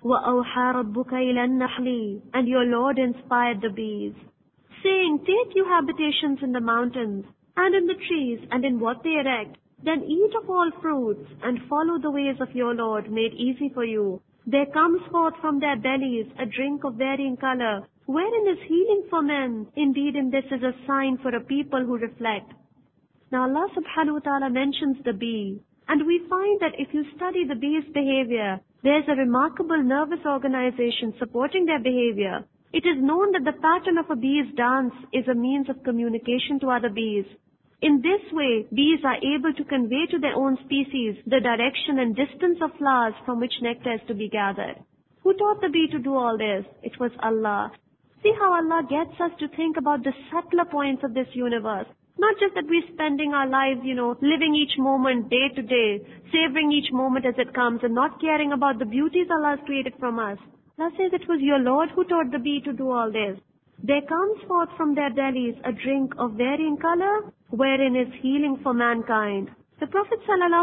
وَأَوْحَى رَبُّكَ إِلَى النَّحْلِ, and your Lord inspired the bees, saying, take you habitations in the mountains, and in the trees, and in what they erect. Then eat of all fruits, and follow the ways of your Lord, made easy for you. There comes forth from their bellies a drink of varying color, wherein is healing for men. Indeed, in this is a sign for a people who reflect. Now Allah subhanahu wa ta'ala mentions the bee, and we find that if you study the bee's behavior, there's a remarkable nervous organization supporting their behavior. It is known that the pattern of a bee's dance is a means of communication to other bees. In this way, bees are able to convey to their own species the direction and distance of flowers from which nectar is to be gathered. Who taught the bee to do all this? It was Allah. See how Allah gets us to think about the subtler points of this universe. Not just that we're spending our lives, living each moment day to day, savoring each moment as it comes and not caring about the beauties Allah has created from us. Allah says it was your Lord who taught the bee to do all this. There comes forth from their bellies a drink of varying color, wherein is healing for mankind. The Prophet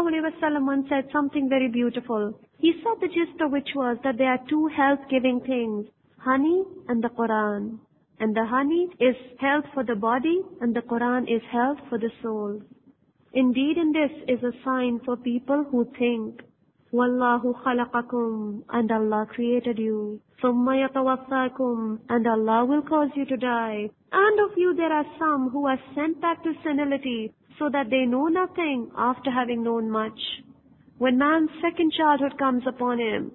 ﷺ once said something very beautiful. He said the gist of which was that there are two health-giving things, honey and the Quran. And the honey is health for the body, and the Quran is health for the soul. Indeed, in this is a sign for people who think. Wallahu khalaqakum, and Allah created you. Thumma yatawaffakum, and Allah will cause you to die. And of you there are some who are sent back to senility, so that they know nothing after having known much. When man's second childhood comes upon him,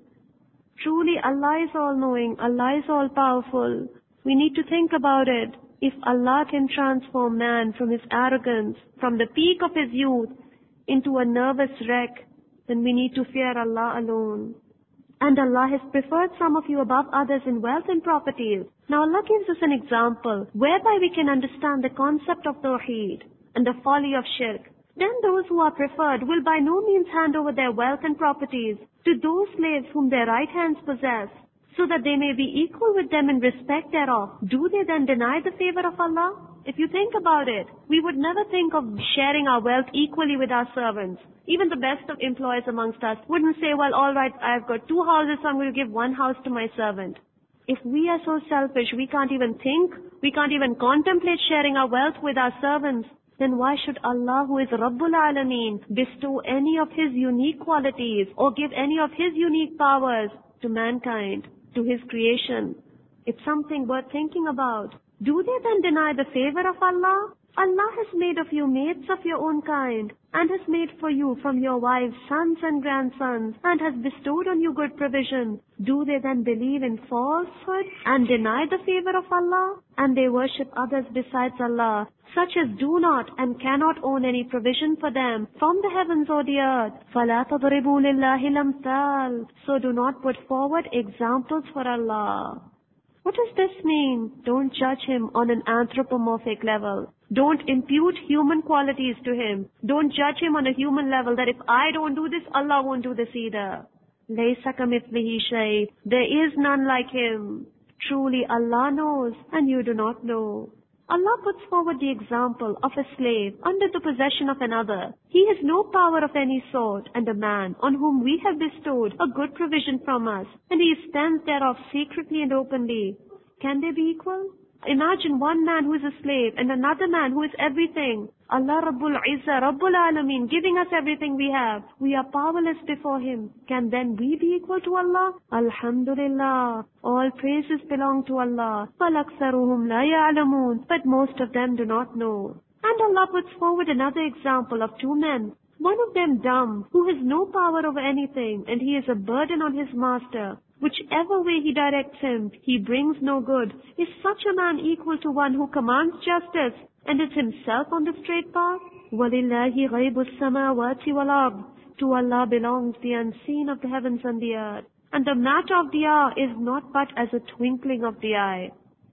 truly Allah is all-knowing, Allah is all-powerful. We need to think about it. If Allah can transform man from his arrogance, from the peak of his youth, into a nervous wreck, then we need to fear Allah alone. And Allah has preferred some of you above others in wealth and properties. Now Allah gives us an example whereby we can understand the concept of Tawheed and the folly of Shirk. Then those who are preferred will by no means hand over their wealth and properties to those slaves whom their right hands possess, so that they may be equal with them in respect thereof. Do they then deny the favor of Allah? If you think about it, we would never think of sharing our wealth equally with our servants. Even the best of employees amongst us wouldn't say, well, all right, I've got 2 houses, so I'm going to give 1 house to my servant. If we are so selfish, we can't even think, we can't even contemplate sharing our wealth with our servants, then why should Allah, who is Rabbul Alameen, bestow any of His unique qualities or give any of His unique powers to mankind, to His creation? It's something worth thinking about. Do they then deny the favor of Allah? Allah has made of you mates of your own kind, and has made for you from your wives sons and grandsons, and has bestowed on you good provision. Do they then believe in falsehood and deny the favor of Allah? And they worship others besides Allah, such as do not and cannot own any provision for them from the heavens or the earth. فَلَا تَضْرِبُوا لِلَّهِ الْأَمْثَالَ. So do not put forward examples for Allah. What does this mean? Don't judge Him on an anthropomorphic level. Don't impute human qualities to Him. Don't judge Him on a human level that if I don't do this, Allah won't do this either. لَيْسَ كَمِثْلِهِ شَيْءٌ. There is none like Him. Truly Allah knows and you do not know. Allah puts forward the example of a slave under the possession of another. He has no power of any sort, and a man on whom we have bestowed a good provision from us, and he spends thereof secretly and openly. Can they be equal? Imagine one man who is a slave and another man who is everything. Allah Rabbul Izzah, Rabbul Alameen, giving us everything we have. We are powerless before Him. Can then we be equal to Allah? Alhamdulillah. All praises belong to Allah. فَالْأَكْثَرُهُمْ لَا يَعْلَمُونَ. But most of them do not know. And Allah puts forward another example of 2 men. One of them dumb, who has no power over anything, and he is a burden on his master. Whichever way he directs him, he brings no good. Is such a man equal to one who commands justice and is himself on the straight path? وَلِلَّهِ غَيْبُ السَّمَاوَاتِ وَالْأَرْضِ. To Allah belongs the unseen of the heavens and the earth. And the matter of the hour is not but as a twinkling of the eye,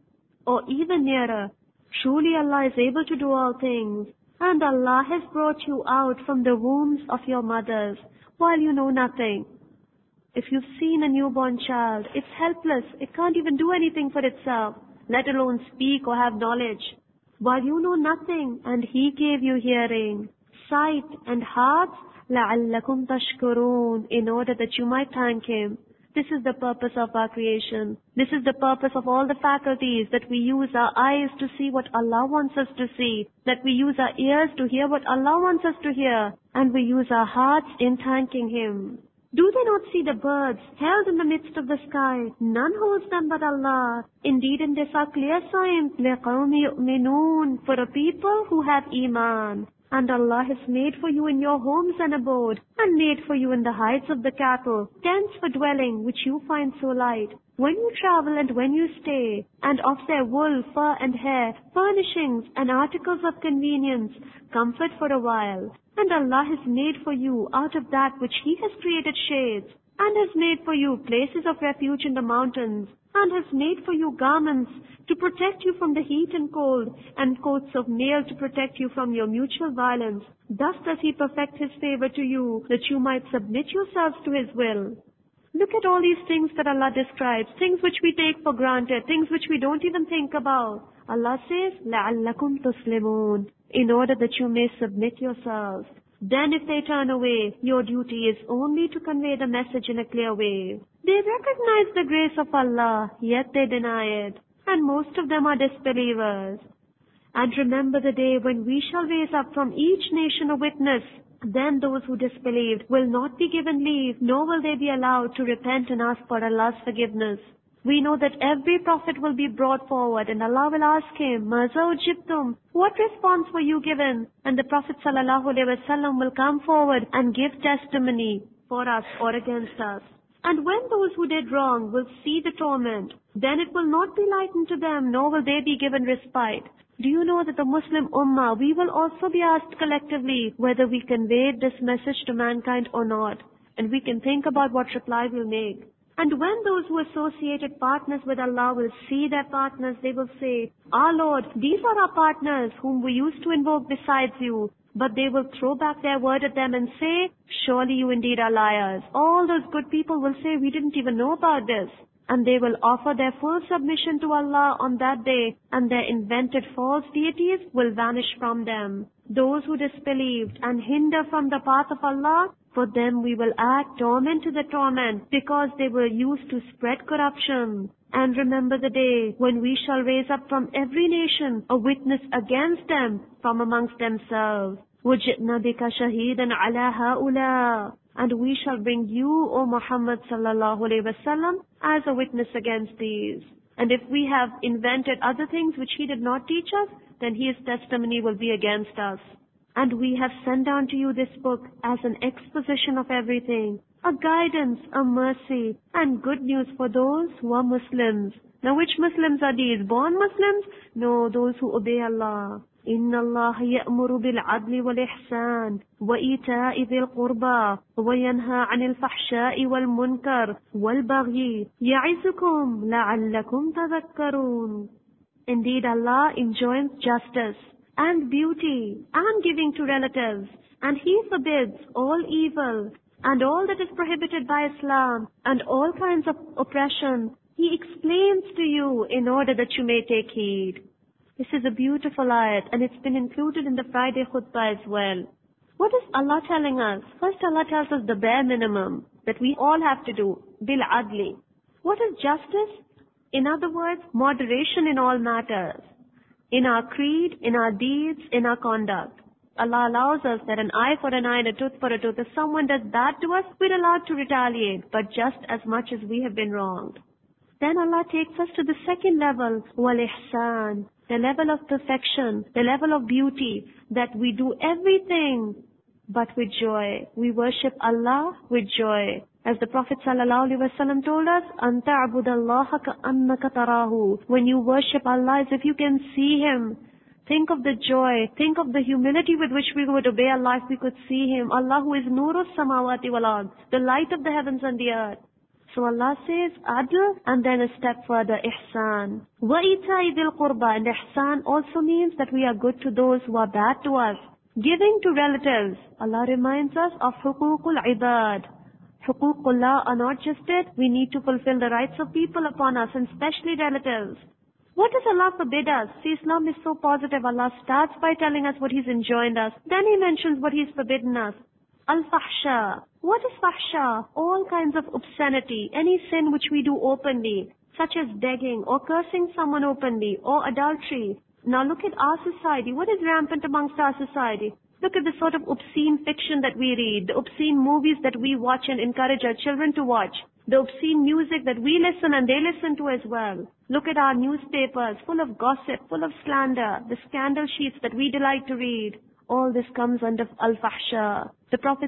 or even nearer. Truly Allah is able to do all things. And Allah has brought you out from the wombs of your mothers while you know nothing. If you've seen a newborn child, it's helpless. It can't even do anything for itself, let alone speak or have knowledge. While you know nothing, and He gave you hearing, sight, and hearts, لَعَلَّكُمْ تَشْكُرُونَ, in order that you might thank Him. This is the purpose of our creation. This is the purpose of all the faculties, that we use our eyes to see what Allah wants us to see, that we use our ears to hear what Allah wants us to hear, and we use our hearts in thanking Him. Do they not see the birds held in the midst of the sky? None holds them but Allah. Indeed, in this are clear signs, لِقَوْمِ يُؤْمِنُونَ, for a people who have Iman. And Allah has made for you in your homes an abode, and made for you in the heights of the cattle tents for dwelling, which you find so light. When you travel and when you stay, and of their wool, fur and hair, furnishings and articles of convenience, comfort for a while. And Allah has made for you out of that which He has created shades, and has made for you places of refuge in the mountains, and has made for you garments to protect you from the heat and cold, and coats of mail to protect you from your mutual violence. Thus does He perfect His favor to you, that you might submit yourselves to His will. Look at all these things that Allah describes, things which we take for granted, things which we don't even think about. Allah says, لَعَلَّكُمْ تُسْلِمُونَ, in order that you may submit yourselves. Then if they turn away, your duty is only to convey the message in a clear way. They recognize the grace of Allah, yet they deny it, and most of them are disbelievers. And remember the day when we shall raise up from each nation a witness. Then those who disbelieved will not be given leave, nor will they be allowed to repent and ask for Allah's forgiveness. We know that every prophet will be brought forward, and Allah will ask him, Maza ujibtum, what response were you given? And the Prophet ﷺ will come forward and give testimony for us or against us. And when those who did wrong will see the torment, then it will not be lightened to them, nor will they be given respite. Do you know that the Muslim Ummah, we will also be asked collectively whether we conveyed this message to mankind or not, and we can think about what reply we'll make. And when those who associated partners with Allah will see their partners, they will say, Our Lord, these are our partners whom we used to invoke besides you. But they will throw back their word at them and say, Surely you indeed are liars. All those good people will say, We didn't even know about this. And they will offer their full submission to Allah on that day, and their invented false deities will vanish from them. Those who disbelieved and hinder from the path of Allah, for them we will add torment to the torment, because they were used to spread corruption. And remember the day when we shall raise up from every nation a witness against them from amongst themselves. وَجِئْنَا بِكَ شَهِيدًا عَلَى هَؤُلَاءِ, and we shall bring you, O Muhammad sallallahu alaihi wasallam, as a witness against these. And if we have invented other things which He did not teach us, then His testimony will be against us. And we have sent down to you this book as an exposition of everything, a guidance, a mercy, and good news for those who are Muslims. Now which Muslims are these? Born Muslims? No, those who obey Allah. إِنَّ اللَّهَ يَأْمُرُ بِالْعَدْلِ وَالْإِحْسَانِ وَإِيتَاءِ ذِي الْقُرْبَى وَيَنْهَى عَنِ الْفَحْشَاءِ وَالْمُنْكَرِ وَالْبَغْيِ يَعِظُكُمْ لَعَلَّكُمْ تَذَكَّرُونَ. Indeed, Allah enjoins justice and beauty and giving to relatives, and He forbids all evil and all that is prohibited by Islam and all kinds of oppression. He explains to you in order that you may take heed. This is a beautiful ayat, and it's been included in the Friday khutbah as well. What is Allah telling us? First, Allah tells us the bare minimum that we all have to do, bil adli. What is justice? In other words, moderation in all matters. In our creed, in our deeds, in our conduct. Allah allows us that an eye for an eye and a tooth for a tooth. If someone does bad to us, we're allowed to retaliate, but just as much as we have been wronged. Then Allah takes us to the second level, wal ihsan, the level of perfection, the level of beauty, that we do everything but with joy. We worship Allah with joy. As the Prophet ﷺ told us, أَن تَعْبُدَ اللَّهَ كَأَنَّكَ تَرَاهُ. When you worship Allah as if you can see Him. Think of the joy, think of the humility with which we would obey Allah if we could see Him. Allah who is Nurus Samawati wal Ard, the light of the heavens and the earth. So Allah says adl, and then a step further, ihsan. وَإِيتَاءِ ذِي الْقُرْبَى. And ihsan also means that we are good to those who are bad to us. Giving to relatives. Allah reminds us of huququl ibad. Huququllah are not just it, we need to fulfill the rights of people upon us, and especially relatives. What does Allah forbid us? See, Islam is so positive. Allah starts by telling us what He's enjoined us. Then He mentions what He's forbidden us. Al-fahsha. What is fahsha? All kinds of obscenity, any sin which we do openly, such as begging or cursing someone openly or adultery. Now look at our society. What is rampant amongst our society? Look at the sort of obscene fiction that we read, the obscene movies that we watch and encourage our children to watch, the obscene music that we listen and they listen to as well. Look at our newspapers, full of gossip, full of slander, the scandal sheets that we delight to read. All this comes under al-fahsha. The Prophet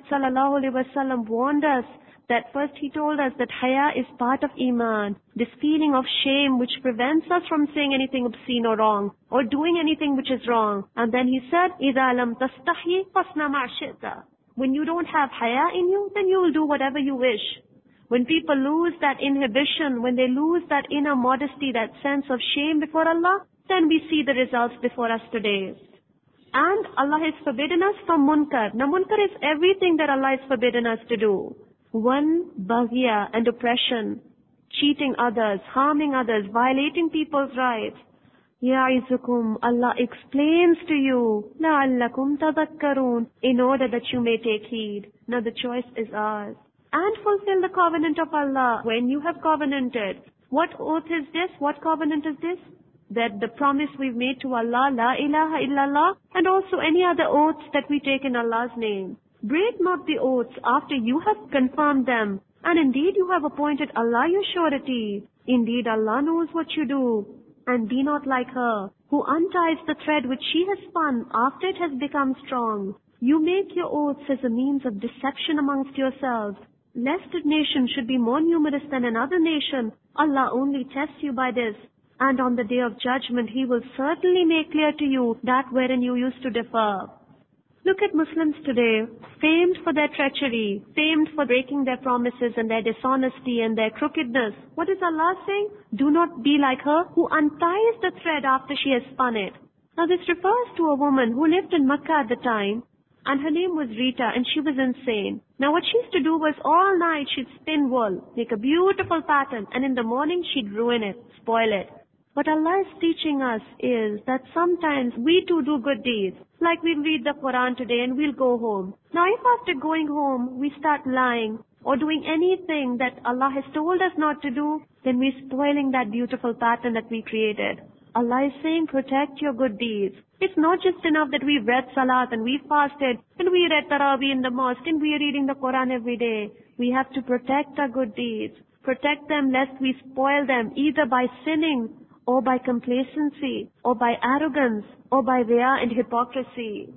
ﷺ warned us that first he told us that haya is part of iman, this feeling of shame which prevents us from saying anything obscene or wrong, or doing anything which is wrong. And then he said, إِذَا لَمْ تَسْتَحْيِ فَاصْنَعْ مَا شِئْتَ. When you don't have haya in you, then you will do whatever you wish. When people lose that inhibition, when they lose that inner modesty, that sense of shame before Allah, then we see the results before us today. And Allah has forbidden us from munkar. Now munkar is everything that Allah has forbidden us to do. One, baghya and oppression, cheating others, harming others, violating people's rights. Ya'izukum, Allah explains to you, la'allakum tadhakkarun, in order that you may take heed. Now the choice is ours. And fulfill the covenant of Allah when you have covenanted. What oath is this? What covenant is this? That the promise we've made to Allah, la ilaha illallah, and also any other oaths that we take in Allah's name. Break not the oaths after you have confirmed them. And indeed you have appointed Allah your surety. Indeed Allah knows what you do. And be not like her, who unties the thread which she has spun after it has become strong. You make your oaths as a means of deception amongst yourselves. Lest a nation should be more numerous than another nation, Allah only tests you by this. And on the day of judgment He will certainly make clear to you that wherein you used to differ. Look at Muslims today, famed for their treachery, famed for breaking their promises and their dishonesty and their crookedness. What is Allah saying? Do not be like her who unties the thread after she has spun it. Now this refers to a woman who lived in Makkah at the time, and her name was Rita, and she was insane. Now what she used to do was all night she'd spin wool, make a beautiful pattern, and in the morning she'd ruin it, spoil it. What Allah is teaching us is that sometimes we too do good deeds. Like we'll read the Quran today and we'll go home. Now if after going home we start lying or doing anything that Allah has told us not to do, then we're spoiling that beautiful pattern that we created. Allah is saying protect your good deeds. It's not just enough that we've read Salat and we fasted and we read Taraweeh in the mosque and we are reading the Quran every day. We have to protect our good deeds. Protect them lest we spoil them either by sinning or by complacency, or by arrogance, or by riya and hypocrisy.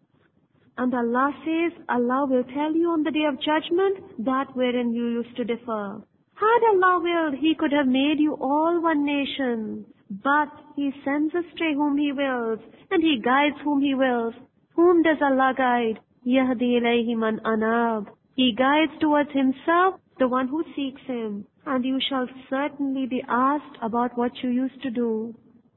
And Allah says, Allah will tell you on the day of judgment that wherein you used to differ. Had Allah willed, He could have made you all one nation. But He sends astray whom He wills, and He guides whom He wills. Whom does Allah guide? Yahdi ilayhi man anab. He guides towards Himself the one who seeks Him. And you shall certainly be asked about what you used to do.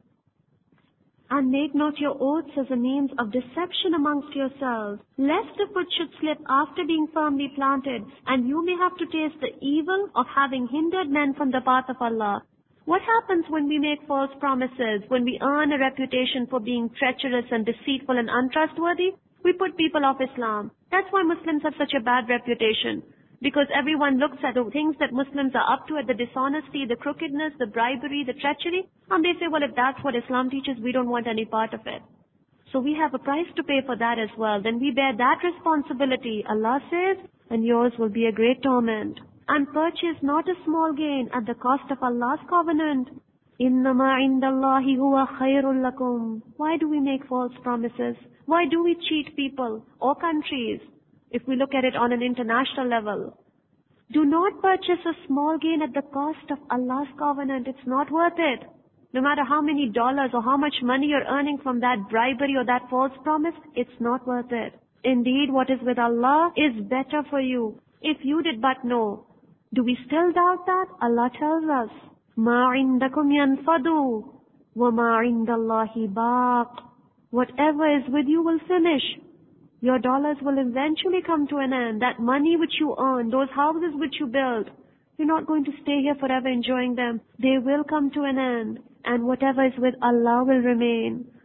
And make not your oaths as a means of deception amongst yourselves, lest the foot should slip after being firmly planted, and you may have to taste the evil of having hindered men from the path of Allah. What happens when we make false promises, when we earn a reputation for being treacherous and deceitful and untrustworthy? We put people off Islam. That's why Muslims have such a bad reputation. Because everyone looks at the things that Muslims are up to, at the dishonesty, the crookedness, the bribery, the treachery, and they say, well, if that's what Islam teaches, we don't want any part of it. So we have a price to pay for that as well. Then we bear that responsibility. Allah says, and yours will be a great torment. And purchase not a small gain at the cost of Allah's covenant. إِنَّمَا عِنْدَ اللَّهِ هُوَ خَيْرٌ لَكُمْ. Why do we make false promises? Why do we cheat people or countries? If we look at it on an international level, do not purchase a small gain at the cost of Allah's covenant. It's not worth it. No matter how many dollars or how much money you're earning from that bribery or that false promise, it's not worth it. Indeed, what is with Allah is better for you. If you did but know. Do we still doubt that? Allah tells us, مَا عِنْدَكُمْ يَنْفَدُ وَمَا عِنْدَ اللَّهِ بَاقٍ. Whatever is with you will finish. Your dollars will eventually come to an end. That money which you earn, those houses which you build, you're not going to stay here forever enjoying them. They will come to an end. And whatever is with Allah will remain.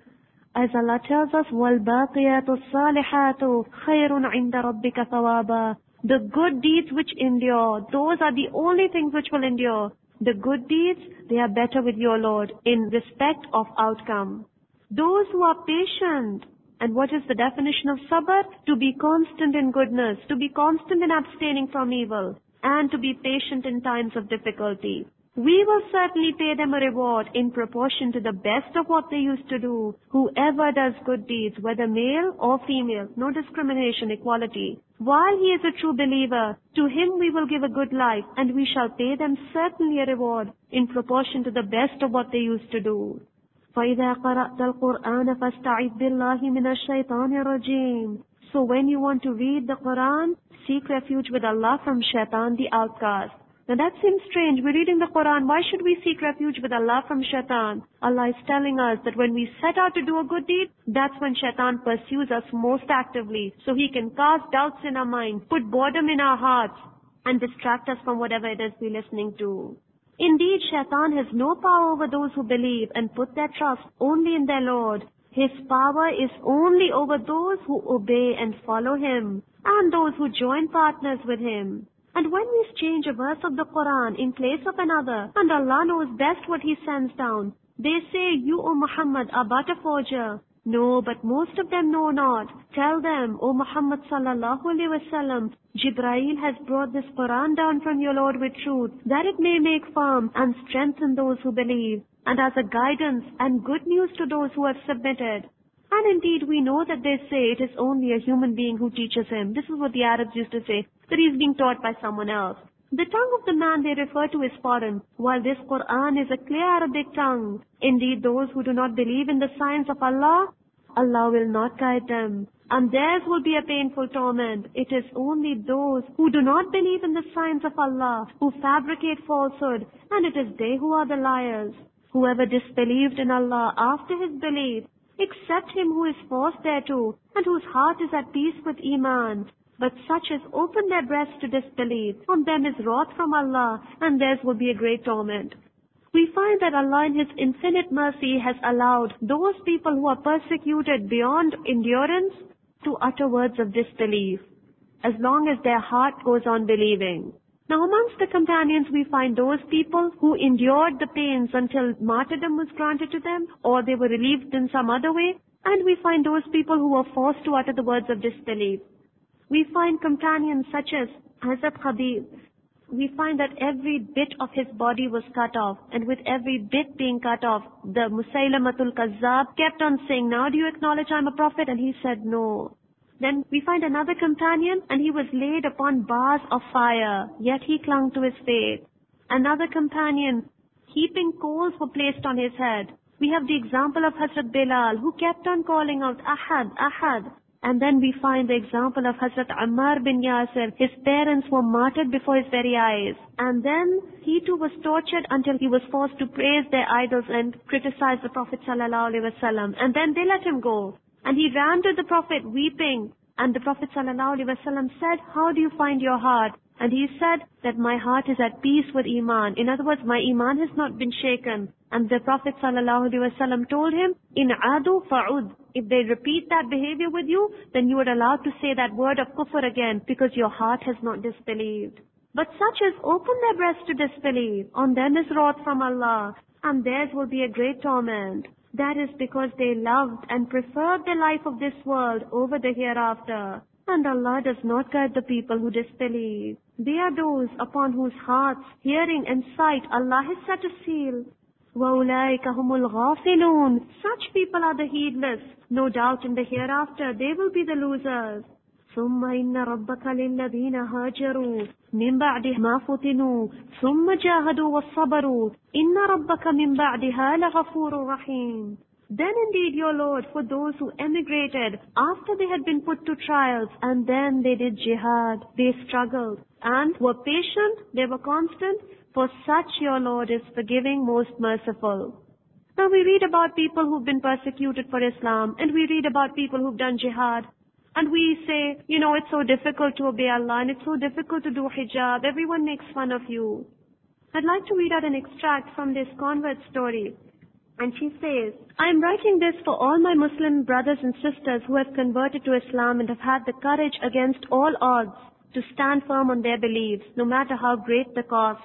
As Allah tells us, وَالْبَاقِيَاتُ الصَّالِحَاتُ خَيْرٌ عِنْدَ رَبِّكَ ثَوَابًا. The good deeds which endure, those are the only things which will endure. The good deeds, they are better with your Lord in respect of outcome. Those who are patient, and what is the definition of sabr? To be constant in goodness, to be constant in abstaining from evil, and to be patient in times of difficulty. We will certainly pay them a reward in proportion to the best of what they used to do. Whoever does good deeds, whether male or female, no discrimination, equality. While he is a true believer, to him we will give a good life, and we shall pay them certainly a reward in proportion to the best of what they used to do. فَإِذَا قَرَأْتَ الْقُرْآنَ فَاسْتَعِذْ بِاللَّهِ مِنَ الشَّيْطَانِ الرَّجِيمِ. So when you want to read the Quran, seek refuge with Allah from shaitan the outcast. Now that seems strange. We're reading the Quran. Why should we seek refuge with Allah from shaitan? Allah is telling us that when we set out to do a good deed, that's when shaitan pursues us most actively. So he can cast doubts in our mind, put boredom in our hearts, and distract us from whatever it is we're listening to. Indeed, shaitan has no power over those who believe and put their trust only in their Lord. His power is only over those who obey and follow him, and those who join partners with him. And when we change a verse of the Quran in place of another, and Allah knows best what he sends down, they say, you, O Muhammad, are but a forger. No, but most of them know not. Tell them, O Muhammad sallallahu alaihi wasallam, Jibrail has brought this Quran down from your Lord with truth, that it may make firm and strengthen those who believe, and as a guidance and good news to those who have submitted. And indeed, we know that they say it is only a human being who teaches him. This is what the Arabs used to say, that he is being taught by someone else. The tongue of the man they refer to is foreign, while this Quran is a clear Arabic tongue. Indeed, those who do not believe in the signs of Allah, Allah will not guide them, and theirs will be a painful torment. It is only those who do not believe in the signs of Allah, who fabricate falsehood, and it is they who are the liars. Whoever disbelieved in Allah after his belief, except him who is forced thereto, and whose heart is at peace with Iman. But such as open their breasts to disbelief, on them is wrath from Allah, and theirs will be a great torment. We find that Allah in His infinite mercy has allowed those people who are persecuted beyond endurance to utter words of disbelief, as long as their heart goes on believing. Now amongst the companions we find those people who endured the pains until martyrdom was granted to them, or they were relieved in some other way, and we find those people who were forced to utter the words of disbelief. We find companions such as Hazrat Khabib. We find that every bit of his body was cut off, and with every bit being cut off, the Musaylamatul Kazzab kept on saying, now do you acknowledge I'm a prophet? And he said no. Then we find another companion, and he was laid upon bars of fire, yet he clung to his faith. Another companion, heaping coals were placed on his head. We have the example of Hazrat Bilal, who kept on calling out, Ahad, Ahad. And then we find the example of Hazrat Ammar bin Yasir. His parents were martyred before his very eyes. And then he too was tortured until he was forced to praise their idols and criticize the Prophet ﷺ. And then they let him go. And he ran to the Prophet weeping. And the Prophet ﷺ said, how do you find your heart? And he said that my heart is at peace with Iman. In other words, my Iman has not been shaken. And the Prophet ﷺ told him, In adu fa'ud. If they repeat that behavior with you, then you are allowed to say that word of kufr again, because your heart has not disbelieved. But such as open their breasts to disbelief, on them is wrath from Allah, and theirs will be a great torment. That is because they loved and preferred the life of this world over the hereafter. And Allah does not guide the people who disbelieve. They are those upon whose hearts, hearing and sight, Allah has set a seal. وَأُولَٰئِكَ هُمُ الْغَافِلُونَ. Such people are the heedless. No doubt in the hereafter they will be the losers. ثُمَّ إِنَّ رَبَّكَ لِلَّذِينَ هَاجَرُوا مِنْ بَعْدِ مَا فُتِنُوا ثُمَّ جَاهَدُوا وَصَّبَرُوا إِنَّ رَبَّكَ مِنْ بَعْدِهَا لَغَفُورٌ رَحِيمٌ. Then indeed your Lord, for those who emigrated after they had been put to trials, and then they did jihad, they struggled, and were patient, they were constant, for such your Lord is forgiving, most merciful. Now we read about people who've been persecuted for Islam, and we read about people who've done jihad, and we say, it's so difficult to obey Allah, and it's so difficult to do hijab, everyone makes fun of you. I'd like to read out an extract from this convert story. And she says, I am writing this for all my Muslim brothers and sisters who have converted to Islam and have had the courage against all odds to stand firm on their beliefs, no matter how great the cost.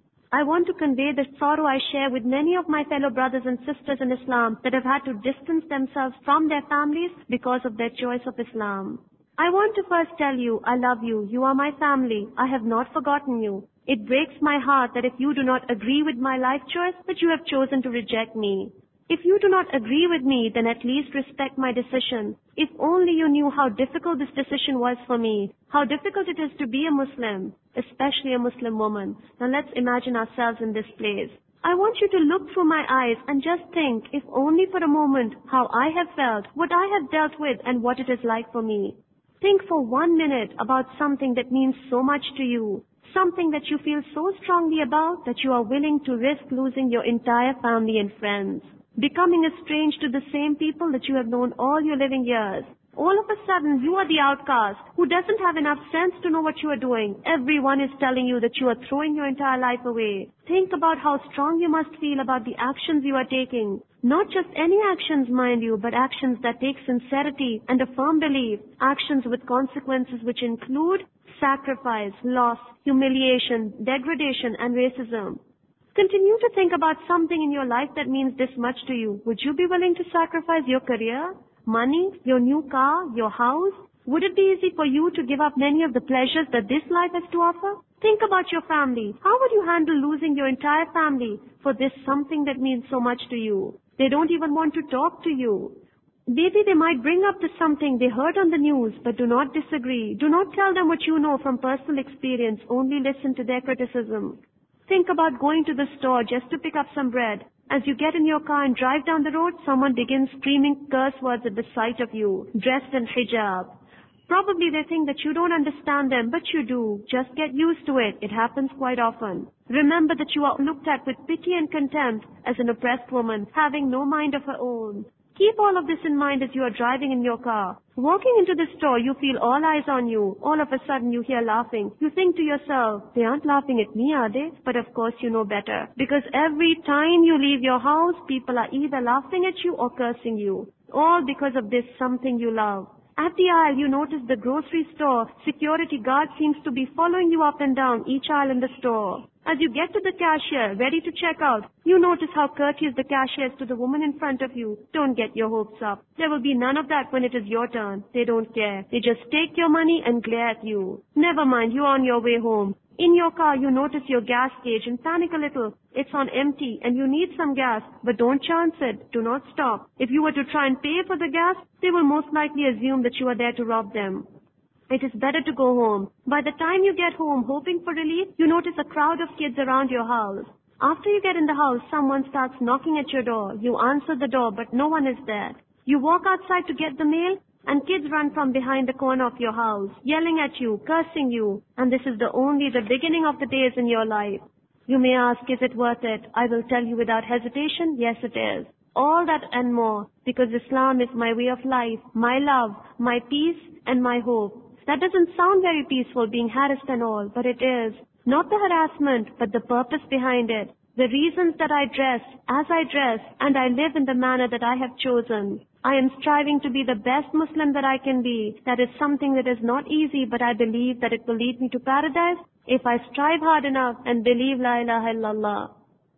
I want to convey the sorrow I share with many of my fellow brothers and sisters in Islam that have had to distance themselves from their families because of their choice of Islam. I want to first tell you, I love you. You are my family. I have not forgotten you. It breaks my heart that if you do not agree with my life choice, that you have chosen to reject me. If you do not agree with me, then at least respect my decision. If only you knew how difficult this decision was for me, how difficult it is to be a Muslim, especially a Muslim woman. Now let's imagine ourselves in this place. I want you to look through my eyes and just think, if only for a moment, how I have felt, what I have dealt with, and what it is like for me. Think for 1 minute about something that means so much to you. Something that you feel so strongly about that you are willing to risk losing your entire family and friends. Becoming estranged to the same people that you have known all your living years. All of a sudden, you are the outcast who doesn't have enough sense to know what you are doing. Everyone is telling you that you are throwing your entire life away. Think about how strong you must feel about the actions you are taking. Not just any actions, mind you, but actions that take sincerity and a firm belief. Actions with consequences which include sacrifice, loss, humiliation, degradation, and racism. Continue to think about something in your life that means this much to you. Would you be willing to sacrifice your career, money, your new car, your house? Would it be easy for you to give up many of the pleasures that this life has to offer? Think about your family. How would you handle losing your entire family for this something that means so much to you? They don't even want to talk to you. Maybe they might bring up this something they heard on the news, but do not disagree. Do not tell them what you know from personal experience. Only listen to their criticism. Think about going to the store just to pick up some bread. As you get in your car and drive down the road, someone begins screaming curse words at the sight of you, dressed in hijab. Probably they think that you don't understand them, but you do. Just get used to it. It happens quite often. Remember that you are looked at with pity and contempt as an oppressed woman, having no mind of her own. Keep all of this in mind as you are driving in your car. Walking into the store, you feel all eyes on you. All of a sudden, you hear laughing. You think to yourself, they aren't laughing at me, are they? But of course, you know better. Because every time you leave your house, people are either laughing at you or cursing you. All because of this something you love. At the aisle, you notice the grocery store. Security guard seems to be following you up and down each aisle in the store. As you get to the cashier, ready to check out, you notice how courteous the cashier is to the woman in front of you. Don't get your hopes up. There will be none of that when it is your turn. They don't care. They just take your money and glare at you. Never mind, you are on your way home. In your car, you notice your gas gauge and panic a little. It's on empty and you need some gas, but don't chance it. Do not stop. If you were to try and pay for the gas, they will most likely assume that you are there to rob them. It is better to go home. By the time you get home, hoping for relief, you notice a crowd of kids around your house. After you get in the house, someone starts knocking at your door. You answer the door, but no one is there. You walk outside to get the mail, and kids run from behind the corner of your house, yelling at you, cursing you, and this is only the beginning of the days in your life. You may ask, is it worth it? I will tell you without hesitation, yes it is. All that and more, because Islam is my way of life, my love, my peace, and my hope. That doesn't sound very peaceful, being harassed and all, but it is. Not the harassment, but the purpose behind it. The reasons that I dress, as I dress, and I live in the manner that I have chosen. I am striving to be the best Muslim that I can be. That is something that is not easy, but I believe that it will lead me to paradise if I strive hard enough and believe La ilaha illallah.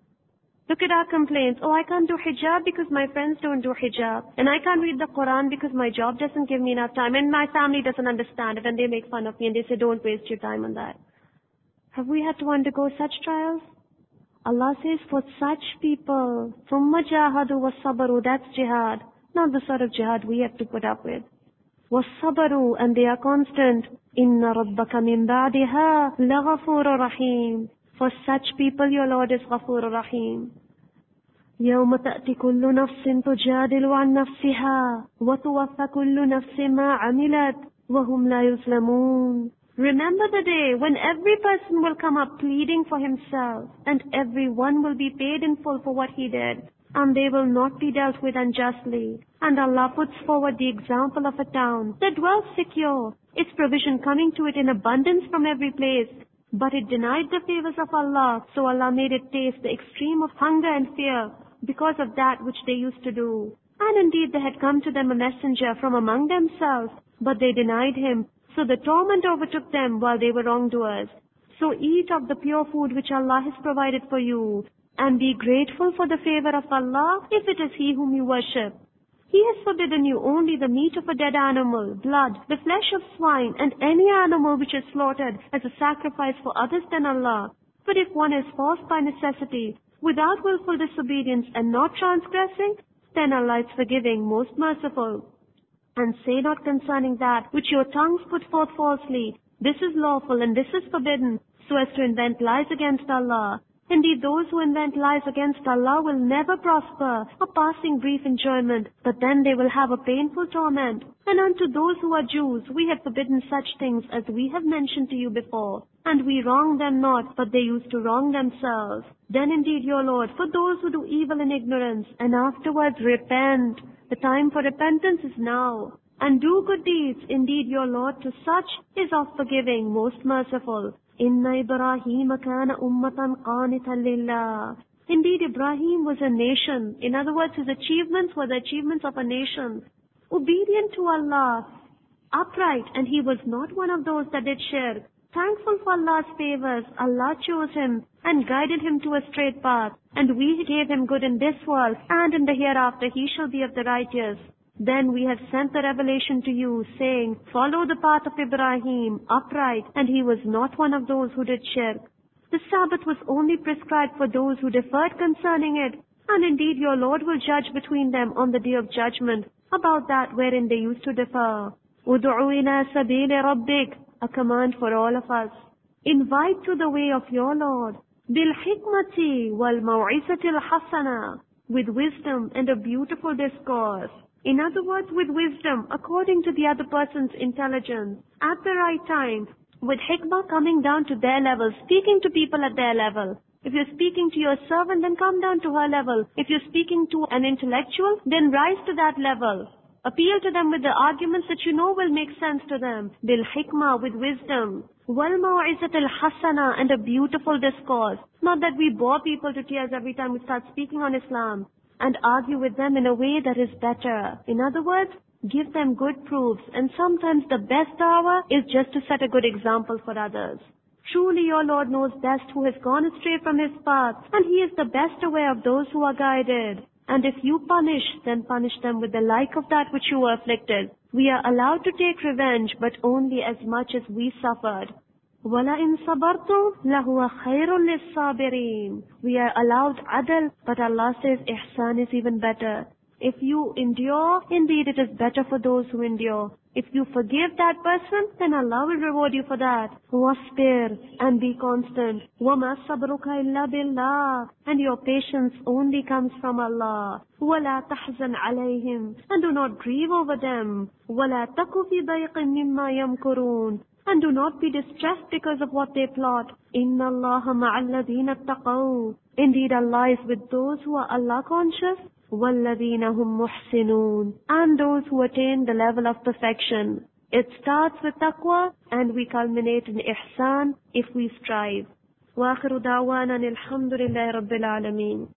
Look at our complaints. Oh, I can't do hijab because my friends don't do hijab. And I can't read the Quran because my job doesn't give me enough time. And my family doesn't understand it and they make fun of me and they say, don't waste your time on that. Have we had to undergo such trials? Allah says, for such people, ثُمَّ جَاهَدُوا وَالصَّبَرُوا, that's jihad. Not the sort of jihad we have to put up with. وَالصَّبَرُوا, and they are constant. إِنَّ رَبَّكَ مِن بَعْدِهَا لَغَفُورٌ رَحِيمٌ. For such people, your Lord is Ghafur Rahim. يَوْمَ تَأْتِ كُلُّ نَفْسٍ تُجَادِلُ عَنْ نَفْسِهَا وَتُوَفَّ كُلُّ نَفْسٍ مَا عَمِلَتْ وَهُمْ لَا يُظْلَمُونَ. Remember the day when every person will come up pleading for himself, and everyone will be paid in full for what he did, and they will not be dealt with unjustly. And Allah puts forward the example of a town that dwells secure, its provision coming to it in abundance from every place. But it denied the favors of Allah, so Allah made it taste the extreme of hunger and fear. because of that which they used to do. And indeed there had come to them a messenger from among themselves, but they denied him. So the torment overtook them while they were wrongdoers. So eat of the pure food which Allah has provided for you, and be grateful for the favor of Allah if it is He whom you worship. He has forbidden you only the meat of a dead animal, blood, the flesh of swine, and any animal which is slaughtered as a sacrifice for others than Allah. But if one is forced by necessity, without willful disobedience and not transgressing, then Allah is forgiving, most merciful. And say not concerning that which your tongues put forth falsely, this is lawful and this is forbidden, so as to invent lies against Allah. Indeed, those who invent lies against Allah will never prosper, a passing brief enjoyment, but then they will have a painful torment. And unto those who are Jews, we have forbidden such things as we have mentioned to you before. And we wrong them not, but they used to wrong themselves. Then indeed your Lord, for those who do evil in ignorance, and afterwards repent, the time for repentance is now. And do good deeds, indeed your Lord to such is of forgiving, most merciful. Inna Ibrahim kana ummatan qanitan lillah. Indeed Ibrahim was a nation. In other words, his achievements were the achievements of a nation. Obedient to Allah, upright, and he was not one of those that did shirk. Thankful for Allah's favors, Allah chose him and guided him to a straight path. And we gave him good in this world, and in the hereafter he shall be of the righteous. Then we have sent the revelation to you, saying, follow the path of Ibrahim, upright, and he was not one of those who did shirk. The Sabbath was only prescribed for those who deferred concerning it, and indeed your Lord will judge between them on the day of judgment about that wherein they used to differ. Udu'u ila sabili rabbik, a command for all of us. Invite to the way of your Lord, bil hikmati wal maw'izati al hasana, with wisdom and a beautiful discourse. In other words, with wisdom, according to the other person's intelligence, at the right time, with hikmah coming down to their level, speaking to people at their level. If you're speaking to your servant, then come down to her level. If you're speaking to an intellectual, then rise to that level. Appeal to them with the arguments that you know will make sense to them. Bil hikmah, with wisdom. Wal maw'izat al hasana, and a beautiful discourse. Not that we bore people to tears every time we start speaking on Islam, and argue with them in a way that is better. In other words, give them good proofs, and sometimes the best hour is just to set a good example for others. Truly your Lord knows best who has gone astray from his path, and he is the best aware of those who are guided. And if you punish, then punish them with the like of that which you were afflicted. We are allowed to take revenge, but only as much as we suffered. وَلَئِن صَبَرْتُمْ لَهُوَ خَيْرٌ لِلصَّابِرِينَ. We are allowed adl, but Allah says ihsan is even better. If you endure, indeed it is better for those who endure. If you forgive that person, then Allah will reward you for that. وَاصْبِرْ, and be constant. وَمَا صَبْرُكَ إِلَّا بِاللَّهِ, and your patience only comes from Allah. وَلَا تَحْزَنْ عَلَيْهِمْ, and do not grieve over them. وَلَا تَكُ فِي ضَيْقٍ مِّمَّا يَمْكُرُونَ, and do not be distressed because of what they plot. Inna Allaha ma'alladhina attaqaw. Indeed Allah is with those who are Allah conscious. Walladhina hum muhsinun, and those who attain the level of perfection. It starts with taqwa and we culminate in ihsan if we strive. Wa akhiru da'wana alhamdulillahi rabbil alameen.